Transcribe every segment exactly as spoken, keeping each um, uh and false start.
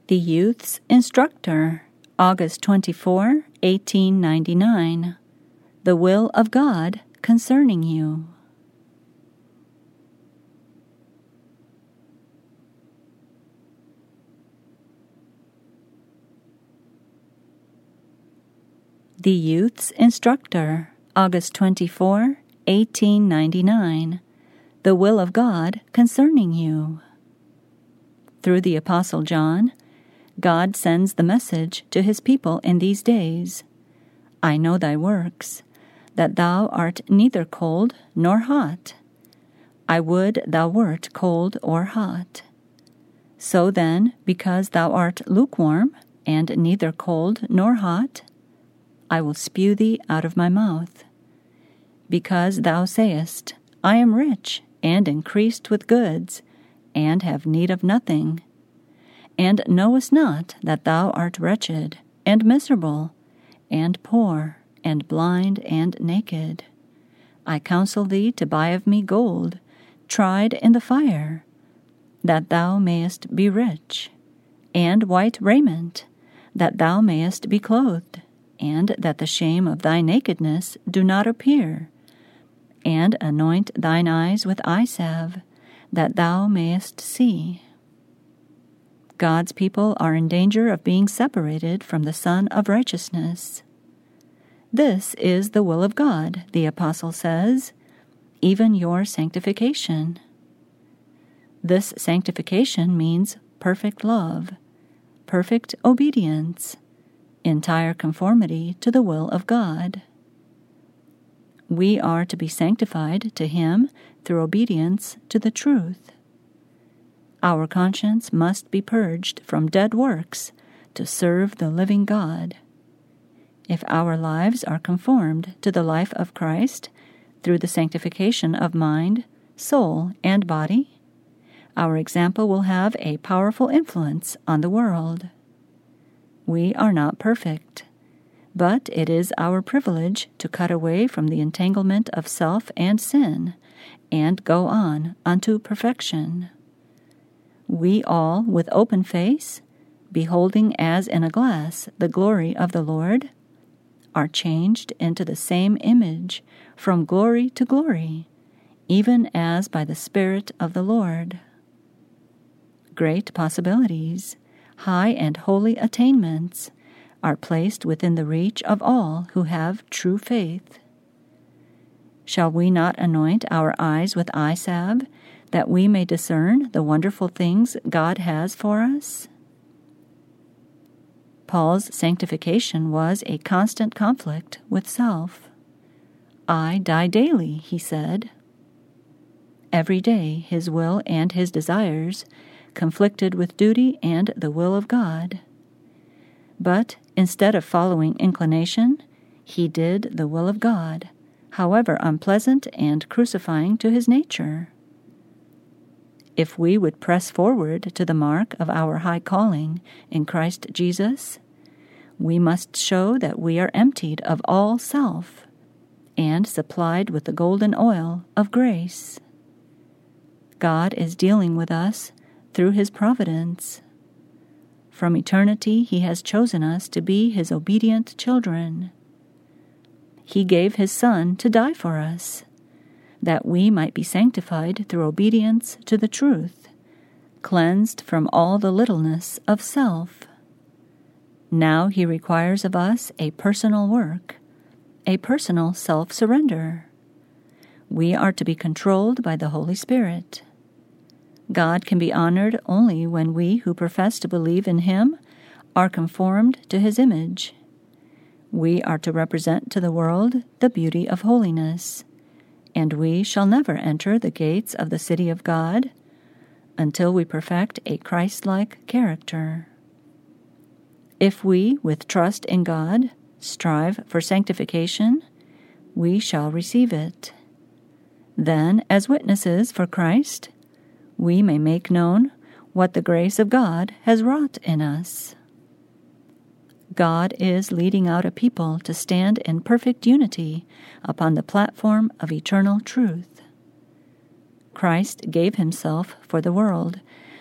The Youth's Instructor, August twenty-fourth, eighteen ninety-nine. The Will of God Concerning You. The Youth's Instructor, August twenty-fourth, eighteen ninety-nine. The Will of God Concerning You. Through the Apostle John, God sends the message to his people in these days. I know thy works, that thou art neither cold nor hot. I would thou wert cold or hot. So then, because thou art lukewarm, and neither cold nor hot, I will spew thee out of my mouth. Because thou sayest, I am rich, and increased with goods, and have need of nothing, and knowest not that thou art wretched, and miserable, and poor, and blind, and naked. I counsel thee to buy of me gold, tried in the fire, that thou mayest be rich, and white raiment, that thou mayest be clothed, and that the shame of thy nakedness do not appear, and anoint thine eyes with eye salve, that thou mayest see. God's people are in danger of being separated from the Son of Righteousness. This is the will of God, the Apostle says, even your sanctification. This sanctification means perfect love, perfect obedience, entire conformity to the will of God. We are to be sanctified to Him through obedience to the truth. Our conscience must be purged from dead works to serve the living God. If our lives are conformed to the life of Christ through the sanctification of mind, soul, and body, our example will have a powerful influence on the world. We are not perfect, but it is our privilege to cut away from the entanglement of self and sin and go on unto perfection. We all, with open face, beholding as in a glass the glory of the Lord, are changed into the same image from glory to glory, even as by the Spirit of the Lord. Great possibilities, high and holy attainments, are placed within the reach of all who have true faith. Shall we not anoint our eyes with eye salve, that we may discern the wonderful things God has for us? Paul's sanctification was a constant conflict with self. I die daily, he said. Every day his will and his desires conflicted with duty and the will of God. But instead of following inclination, he did the will of God, however unpleasant and crucifying to his nature. If we would press forward to the mark of our high calling in Christ Jesus, we must show that we are emptied of all self and supplied with the golden oil of grace. God is dealing with us through His providence. From eternity He has chosen us to be His obedient children. He gave His Son to die for us, that we might be sanctified through obedience to the truth, cleansed from all the littleness of self. Now He requires of us a personal work, a personal self-surrender. We are to be controlled by the Holy Spirit. God can be honored only when we who profess to believe in Him are conformed to His image. We are to represent to the world the beauty of holiness, and we shall never enter the gates of the city of God until we perfect a Christ-like character. If we, with trust in God, strive for sanctification, we shall receive it. Then, as witnesses for Christ, we may make known what the grace of God has wrought in us. God is leading out a people to stand in perfect unity upon the platform of eternal truth. Christ gave Himself for the world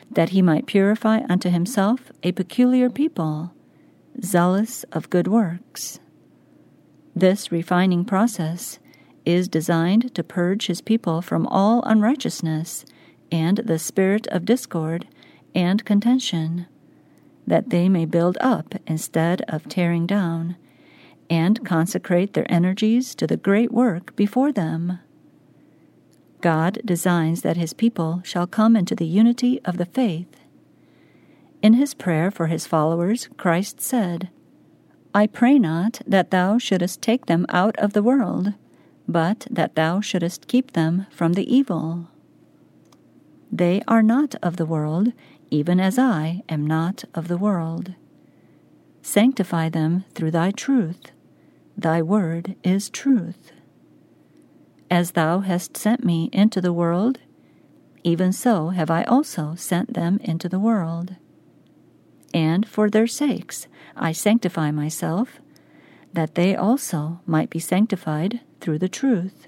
that he might purify unto himself a peculiar people, zealous of good works. This refining process is designed to purge his people from all unrighteousness and the spirit of discord and contention, that they may build up instead of tearing down, and consecrate their energies to the great work before them. God designs that his people shall come into the unity of the faith. In his prayer for his followers, Christ said, I pray not that thou shouldest take them out of the world, but that thou shouldest keep them from the evil. They are not of the world, even as I am not of the world. Sanctify them through thy truth. Thy word is truth. As thou hast sent me into the world, even so have I also sent them into the world. And for their sakes I sanctify myself, that they also might be sanctified through the truth.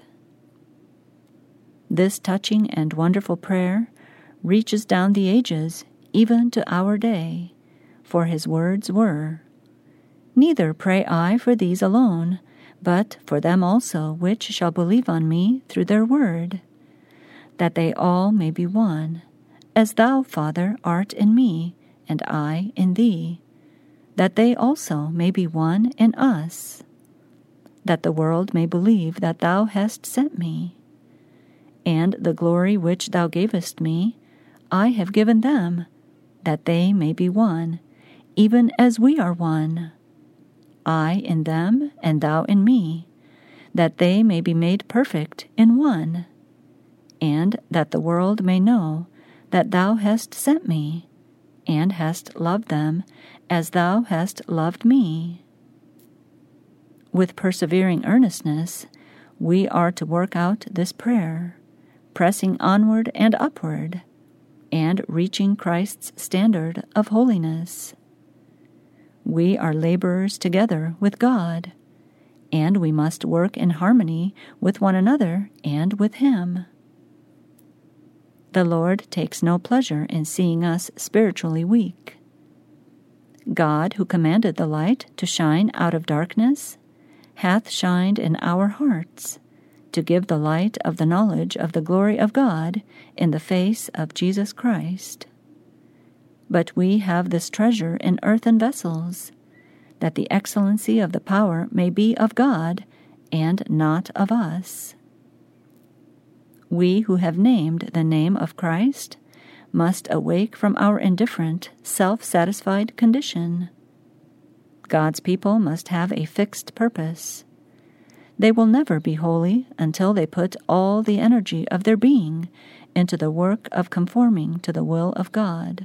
This touching and wonderful prayer reaches down the ages, even to our day, for his words were, Neither pray I for these alone, but for them also which shall believe on me through their word, that they all may be one, as thou, Father, art in me, and I in thee, that they also may be one in us, that the world may believe that thou hast sent me. And the glory which thou gavest me, I have given them, that they may be one, even as we are one. I in them, and thou in me, that they may be made perfect in one, and that the world may know that thou hast sent me, and hast loved them as thou hast loved me. With persevering earnestness, we are to work out this prayer, pressing onward and upward, and reaching Christ's standard of holiness. We are laborers together with God, and we must work in harmony with one another and with him. The Lord takes no pleasure in seeing us spiritually weak. God, who commanded the light to shine out of darkness, hath shined in our hearts, to give the light of the knowledge of the glory of God in the face of Jesus Christ. But we have this treasure in earthen vessels, that the excellency of the power may be of God and not of us. We who have named the name of Christ must awake from our indifferent, self-satisfied condition. God's people must have a fixed purpose. They will never be holy until they put all the energy of their being into the work of conforming to the will of God.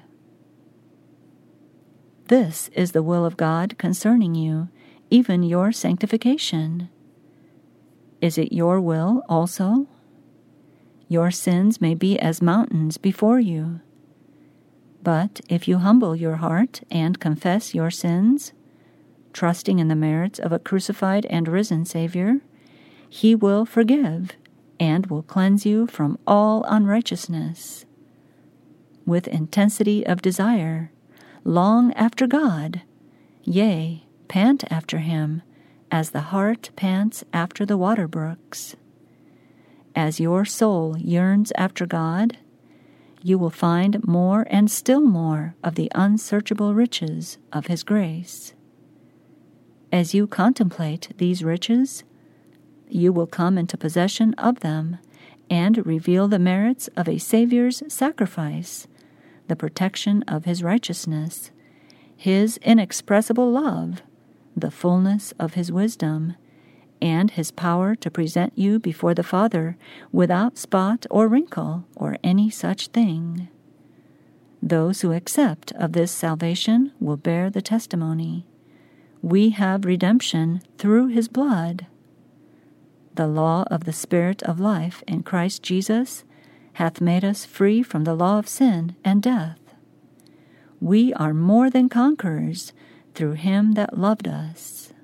This is the will of God concerning you, even your sanctification. Is it your will also? Your sins may be as mountains before you. But if you humble your heart and confess your sins, trusting in the merits of a crucified and risen Savior, he will forgive and will cleanse you from all unrighteousness. With intensity of desire, long after God, yea, pant after him, as the hart pants after the water brooks. As your soul yearns after God, you will find more and still more of the unsearchable riches of his grace. As you contemplate these riches, you will come into possession of them and reveal the merits of a Savior's sacrifice, the protection of his righteousness, his inexpressible love, the fullness of his wisdom, and his power to present you before the Father without spot or wrinkle or any such thing. Those who accept of this salvation will bear the testimony. We have redemption through his blood. The law of the Spirit of life in Christ Jesus hath made us free from the law of sin and death. We are more than conquerors through him that loved us.